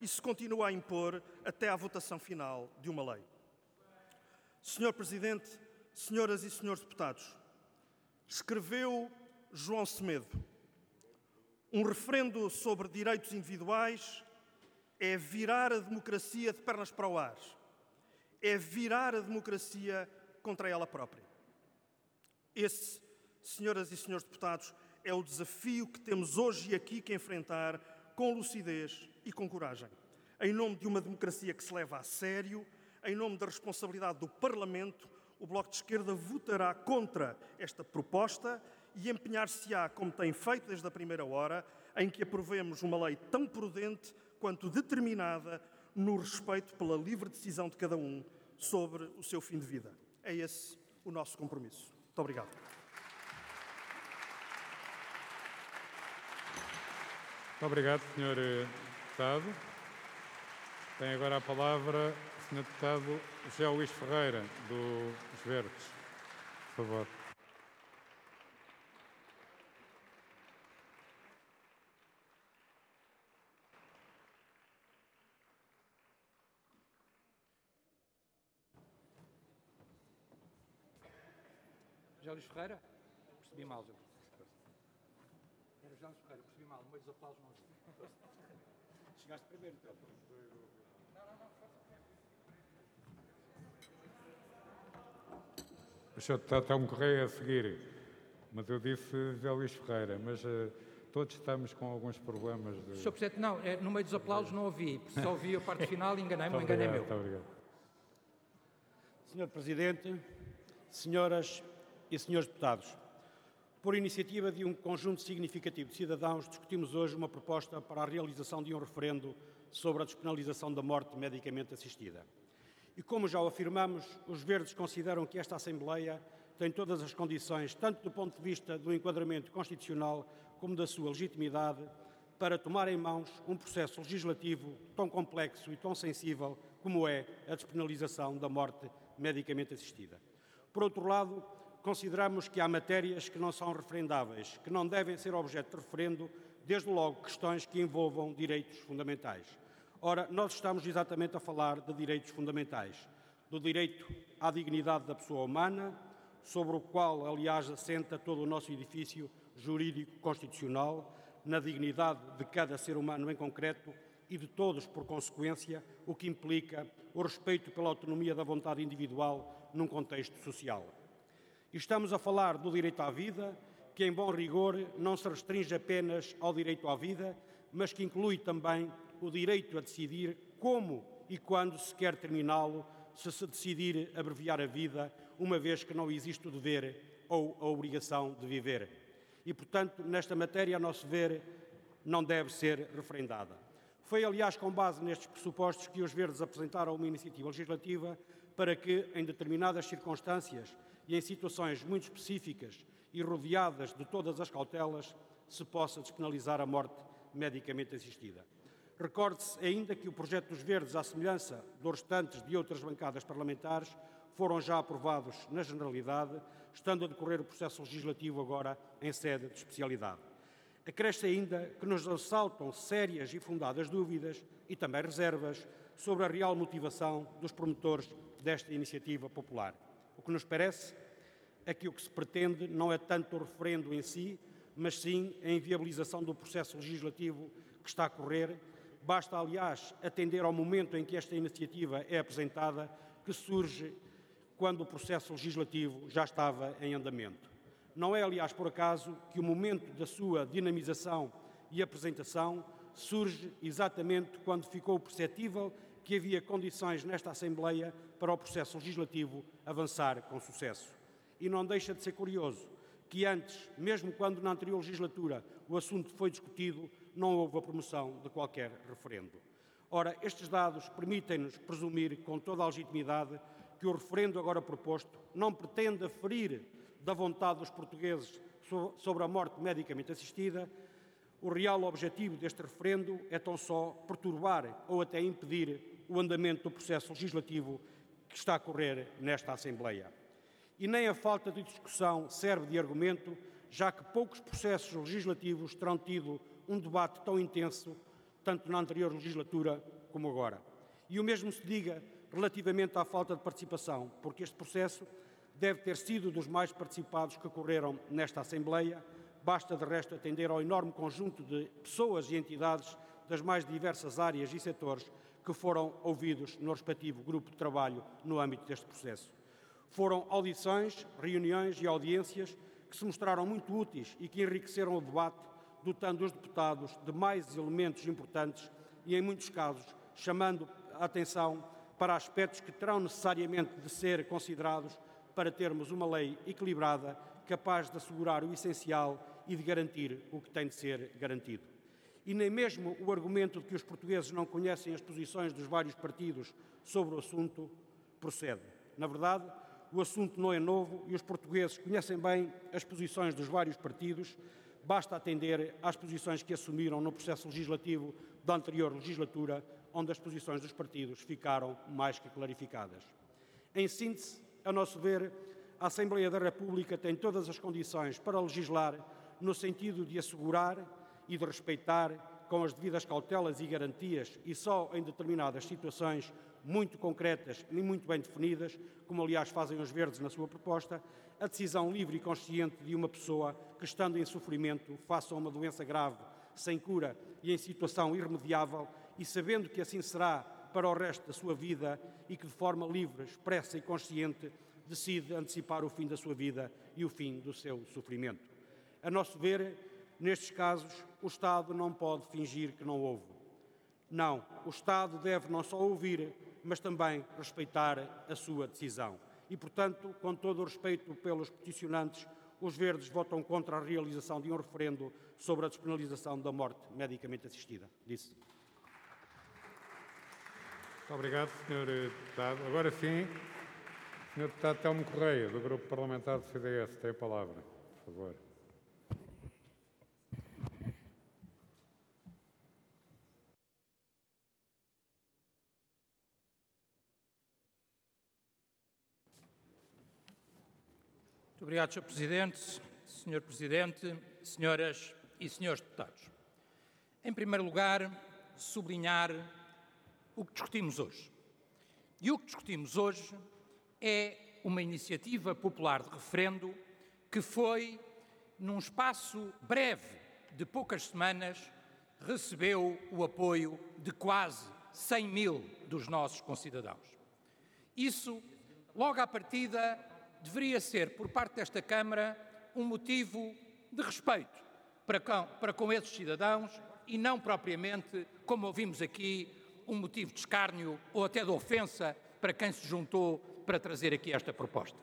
e se continua a impor até à votação final de uma lei. Senhor Presidente, senhoras e senhores deputados, escreveu João Semedo: um referendo sobre direitos individuais é virar a democracia de pernas para o ar, é virar a democracia contra ela própria. Esse, senhoras e senhores deputados, é o desafio que temos hoje e aqui que enfrentar com lucidez e com coragem. Em nome de uma democracia que se leva a sério, em nome da responsabilidade do Parlamento, o Bloco de Esquerda votará contra esta proposta e empenhar-se-á, como tem feito desde a primeira hora, em que aprovemos uma lei tão prudente quanto determinada no respeito pela livre decisão de cada um sobre o seu fim de vida. É esse o nosso compromisso. Muito obrigado. Muito obrigado, Sr. Deputado. Tem agora a palavra o Sr. Deputado José Luís Ferreira, dos Verdes. Por favor. José Luís Ferreira? Percebi mal, José. Era José Luís Ferreira, percebi mal, no meio dos aplausos não ouvi. Chegaste primeiro, então. O Sr. Deputado Telmo Correia a seguir, mas eu disse José Luís Ferreira, mas todos estamos com alguns problemas. Sr. Presidente, não, no meio dos aplausos não ouvi, só ouvi a parte final e enganei-me, enganei-me eu. Muito obrigado. Sr. Presidente, senhoras e senhores deputados, por iniciativa de um conjunto significativo de cidadãos, discutimos hoje uma proposta para a realização de um referendo sobre a despenalização da morte medicamente assistida. E como já o afirmamos, os Verdes consideram que esta Assembleia tem todas as condições, tanto do ponto de vista do enquadramento constitucional como da sua legitimidade, para tomar em mãos um processo legislativo tão complexo e tão sensível como é a despenalização da morte medicamente assistida. Por outro lado, consideramos que há matérias que não são referendáveis, que não devem ser objeto de referendo, desde logo questões que envolvam direitos fundamentais. Ora, nós estamos exatamente a falar de direitos fundamentais, do direito à dignidade da pessoa humana, sobre o qual, aliás, assenta todo o nosso edifício jurídico constitucional, na dignidade de cada ser humano em concreto e de todos por consequência, o que implica o respeito pela autonomia da vontade individual num contexto social. E estamos a falar do direito à vida, que em bom rigor não se restringe apenas ao direito à vida, mas que inclui também o direito a decidir como e quando se quer terminá-lo, se se decidir abreviar a vida, uma vez que não existe o dever ou a obrigação de viver. E, portanto, nesta matéria, a nosso ver, não deve ser referendada. Foi, aliás, com base nestes pressupostos que os Verdes apresentaram uma iniciativa legislativa para que, em determinadas circunstâncias e em situações muito específicas e rodeadas de todas as cautelas, se possa despenalizar a morte medicamente assistida. Recorde-se ainda que o projeto dos Verdes, à semelhança dos restantes de outras bancadas parlamentares, foram já aprovados na generalidade, estando a decorrer o processo legislativo agora em sede de especialidade. Acresce ainda que nos ressaltam sérias e fundadas dúvidas e também reservas sobre a real motivação dos promotores desta iniciativa popular. O que nos parece é que o que se pretende não é tanto o referendo em si, mas sim a inviabilização do processo legislativo que está a correr. Basta, aliás, atender ao momento em que esta iniciativa é apresentada, que surge quando o processo legislativo já estava em andamento. Não é, aliás, por acaso que o momento da sua dinamização e apresentação surge exatamente quando ficou perceptível que havia condições nesta Assembleia para o processo legislativo avançar com sucesso. E não deixa de ser curioso que antes, mesmo quando na anterior legislatura o assunto foi discutido, não houve a promoção de qualquer referendo. Ora, estes dados permitem-nos presumir com toda a legitimidade que o referendo agora proposto não pretende aferir da vontade dos portugueses sobre a morte medicamente assistida. O real objetivo deste referendo é tão só perturbar ou até impedir o andamento do processo legislativo que está a correr nesta Assembleia. E nem a falta de discussão serve de argumento, já que poucos processos legislativos terão tido um debate tão intenso tanto na anterior legislatura como agora. E o mesmo se diga relativamente à falta de participação, porque este processo deve ter sido dos mais participados que ocorreram nesta Assembleia. Basta, de resto, atender ao enorme conjunto de pessoas e entidades das mais diversas áreas e setores que foram ouvidos no respectivo grupo de trabalho no âmbito deste processo. Foram audições, reuniões e audiências que se mostraram muito úteis e que enriqueceram o debate, dotando os deputados de mais elementos importantes e, em muitos casos, chamando a atenção para aspectos que terão necessariamente de ser considerados para termos uma lei equilibrada, capaz de assegurar o essencial e de garantir o que tem de ser garantido. E nem mesmo o argumento de que os portugueses não conhecem as posições dos vários partidos sobre o assunto procede. Na verdade, o assunto não é novo e os portugueses conhecem bem as posições dos vários partidos. Basta atender às posições que assumiram no processo legislativo da anterior legislatura, onde as posições dos partidos ficaram mais que clarificadas. Em síntese, a nosso ver, a Assembleia da República tem todas as condições para legislar no sentido de assegurar e de respeitar, com as devidas cautelas e garantias, e só em determinadas situações muito concretas e muito bem definidas, como aliás fazem os Verdes na sua proposta, a decisão livre e consciente de uma pessoa que, estando em sofrimento, face a uma doença grave, sem cura e em situação irremediável, e sabendo que assim será para o resto da sua vida e que de forma livre, expressa e consciente decide antecipar o fim da sua vida e o fim do seu sofrimento. A nosso ver, nestes casos, o Estado não pode fingir que não ouve. Não, o Estado deve não só ouvir, mas também respeitar a sua decisão. E, portanto, com todo o respeito pelos peticionantes, os Verdes votam contra a realização de um referendo sobre a despenalização da morte medicamente assistida. Disse. Muito obrigado, Sr. Deputado. Agora sim, Sr. Deputado Telmo Correia, do Grupo Parlamentar do CDS, tem a palavra, por favor. Muito obrigado, Sr. Presidente. Sr. Presidente, senhoras e senhores deputados. Em primeiro lugar, sublinhar o que discutimos hoje. E o que discutimos hoje é uma iniciativa popular de referendo que foi, num espaço breve de poucas semanas, recebeu o apoio de quase 100 mil dos nossos concidadãos. Isso, logo à partida, deveria ser, por parte desta Câmara, um motivo de respeito para com esses cidadãos e não propriamente, como ouvimos aqui, um motivo de escárnio ou até de ofensa para quem se juntou para trazer aqui esta proposta.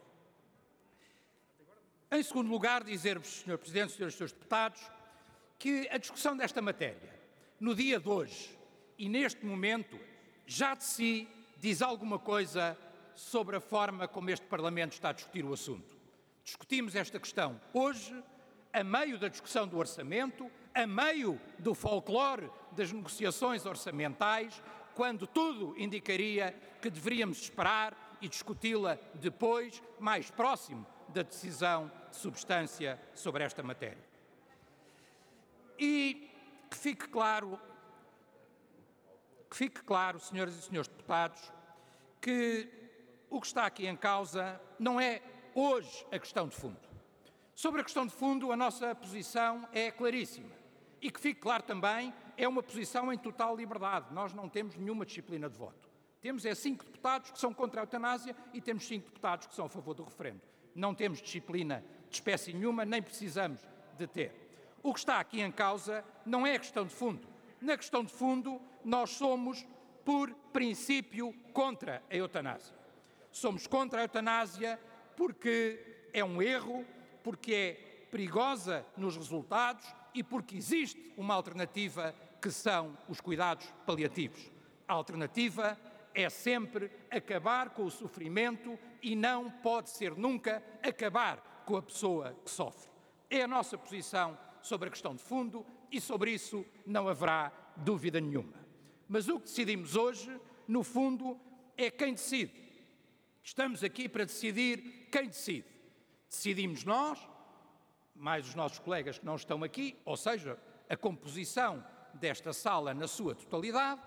Em segundo lugar, dizer-vos, Sr. Presidente, Srs. e Srs. Deputados, que a discussão desta matéria, no dia de hoje e neste momento, já de si diz alguma coisa sobre a forma como este Parlamento está a discutir o assunto. Discutimos esta questão hoje, a meio da discussão do orçamento, a meio do folclore das negociações orçamentais, quando tudo indicaria que deveríamos esperar e discuti-la depois, mais próximo da decisão de substância sobre esta matéria. E que fique claro, senhoras e senhores deputados, que o que está aqui em causa não é hoje a questão de fundo. Sobre a questão de fundo, a nossa posição é claríssima. E que fique claro também, é uma posição em total liberdade. Nós não temos nenhuma disciplina de voto. Temos 5 deputados que são contra a eutanásia e temos 5 deputados que são a favor do referendo. Não temos disciplina de espécie nenhuma, nem precisamos de ter. O que está aqui em causa não é a questão de fundo. Na questão de fundo, nós somos, por princípio, contra a eutanásia. Somos contra a eutanásia porque é um erro, porque é perigosa nos resultados e porque existe uma alternativa que são os cuidados paliativos. A alternativa é sempre acabar com o sofrimento e não pode ser nunca acabar com a pessoa que sofre. É a nossa posição sobre a questão de fundo e sobre isso não haverá dúvida nenhuma. Mas o que decidimos hoje, no fundo, é quem decide. Estamos aqui para decidir quem decide. Decidimos nós, mais os nossos colegas que não estão aqui, ou seja, a composição desta sala na sua totalidade,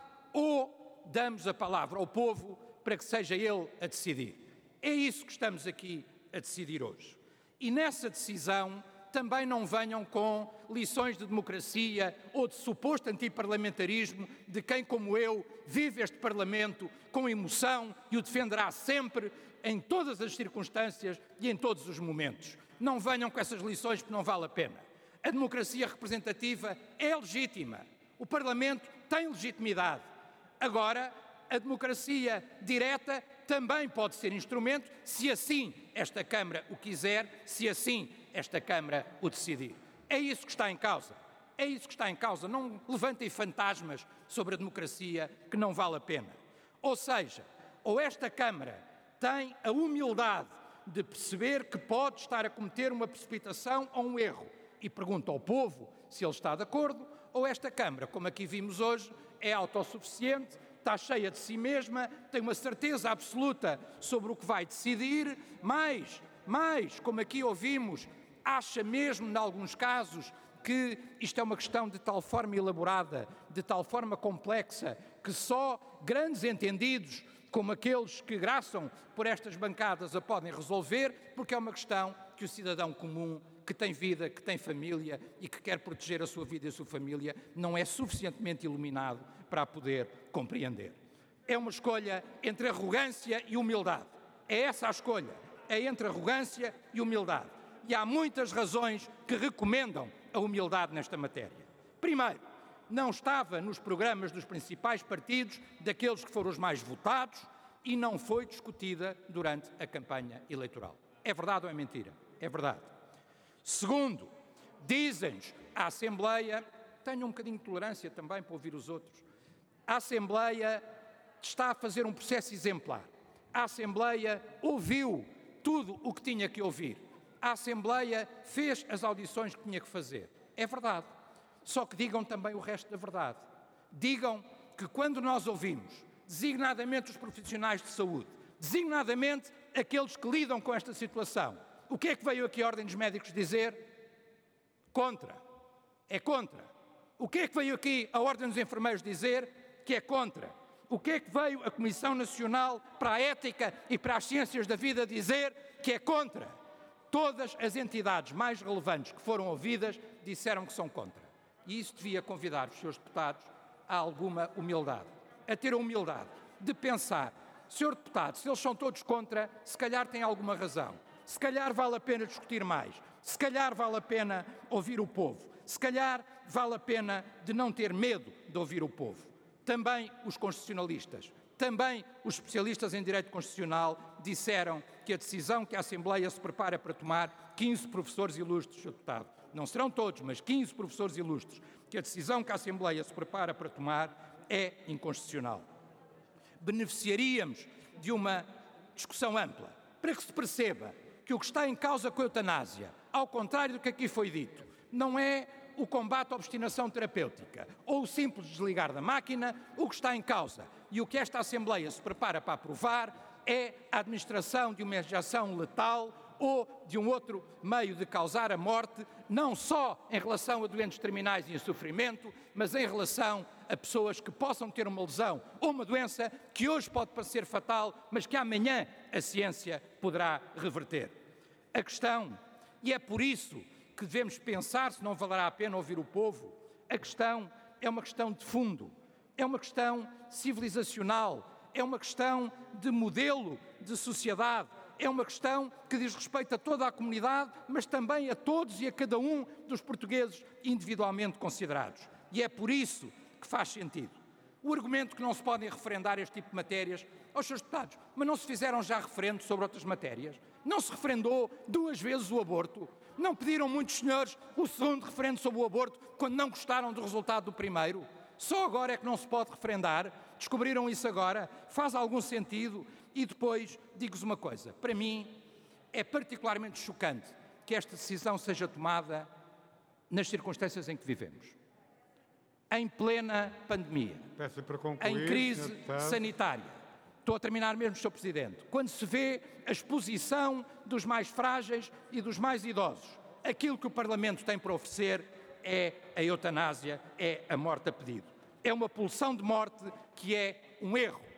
ou damos a palavra ao povo para que seja ele a decidir. É isso que estamos aqui a decidir hoje. E nessa decisão também não venham com lições de democracia ou de suposto antiparlamentarismo de quem, como eu, vive este Parlamento com emoção e o defenderá sempre, em todas as circunstâncias e em todos os momentos. Não venham com essas lições porque não vale a pena. A democracia representativa é legítima. O Parlamento tem legitimidade. Agora, a democracia direta também pode ser instrumento, se assim esta Câmara o quiser, se assim esta Câmara o decidir. É isso que está em causa. É isso que está em causa. Não levantem fantasmas sobre a democracia que não vale a pena. Ou seja, ou esta Câmara tem a humildade de perceber que pode estar a cometer uma precipitação ou um erro e pergunta ao povo se ele está de acordo, ou esta Câmara, como aqui vimos hoje, é autossuficiente, está cheia de si mesma, tem uma certeza absoluta sobre o que vai decidir, mais, como aqui ouvimos, acha mesmo, em alguns casos, que isto é uma questão de tal forma elaborada, de tal forma complexa, que só grandes entendidos, como aqueles que graçam por estas bancadas, a podem resolver, porque é uma questão que o cidadão comum, que tem vida, que tem família e que quer proteger a sua vida e a sua família, não é suficientemente iluminado para a poder compreender. É uma escolha entre arrogância e humildade. É essa a escolha. É entre arrogância e humildade. E há muitas razões que recomendam a humildade nesta matéria. Primeiro, não estava nos programas dos principais partidos, daqueles que foram os mais votados, e não foi discutida durante a campanha eleitoral. É verdade ou é mentira? É verdade. Segundo, dizem-nos, a Assembleia, tenham um bocadinho de tolerância também para ouvir os outros, a Assembleia está a fazer um processo exemplar. A Assembleia ouviu tudo o que tinha que ouvir. A Assembleia fez as audições que tinha que fazer. É verdade. Só que digam também o resto da verdade. Digam que quando nós ouvimos, designadamente os profissionais de saúde, designadamente aqueles que lidam com esta situação, o que é que veio aqui a Ordem dos Médicos dizer? Contra. É contra. O que é que veio aqui a Ordem dos Enfermeiros dizer? Que é contra. O que é que veio a Comissão Nacional para a Ética e para as Ciências da Vida dizer? Que é contra. Todas as entidades mais relevantes que foram ouvidas disseram que são contra. E isso devia convidar os seus deputados a alguma humildade. A ter a humildade de pensar, senhor deputado, se eles são todos contra, se calhar têm alguma razão. Se calhar vale a pena discutir mais. Se calhar vale a pena ouvir o povo. Se calhar vale a pena de não ter medo de ouvir o povo. Também os constitucionalistas, também os especialistas em direito constitucional disseram que a decisão que a Assembleia se prepara para tomar, 15 professores ilustres, Sr. Deputado, não serão todos, mas 15 professores ilustres, que a decisão que a Assembleia se prepara para tomar é inconstitucional. Beneficiaríamos de uma discussão ampla, para que se perceba que o que está em causa com a eutanásia, ao contrário do que aqui foi dito, não é o combate à obstinação terapêutica ou o simples desligar da máquina. O que está em causa e o que esta Assembleia se prepara para aprovar é a administração de uma injeção letal ou de um outro meio de causar a morte, não só em relação a doentes terminais e em sofrimento, mas em relação a pessoas que possam ter uma lesão ou uma doença que hoje pode parecer fatal, mas que amanhã a ciência poderá reverter. A questão, e é por isso que devemos pensar se não valerá a pena ouvir o povo, a questão é uma questão de fundo, é uma questão civilizacional, é uma questão de modelo de sociedade, é uma questão que diz respeito a toda a comunidade, mas também a todos e a cada um dos portugueses individualmente considerados. E é por isso que faz sentido. O argumento que não se podem referendar este tipo de matérias, aos seus deputados, mas não se fizeram já referendos sobre outras matérias? Não se referendou 2 vezes o aborto? Não pediram muitos senhores o segundo referendo sobre o aborto quando não gostaram do resultado do primeiro? Só agora é que não se pode referendar? Descobriram isso agora? Faz algum sentido? E depois, digo-vos uma coisa, para mim é particularmente chocante que esta decisão seja tomada nas circunstâncias em que vivemos. Em plena pandemia, Peço para concluir, em crise sanitária. Estou a terminar mesmo, Sr. Presidente. Quando se vê a exposição dos mais frágeis e dos mais idosos, aquilo que o Parlamento tem para oferecer é a eutanásia, é a morte a pedido. É uma pulsão de morte que é um erro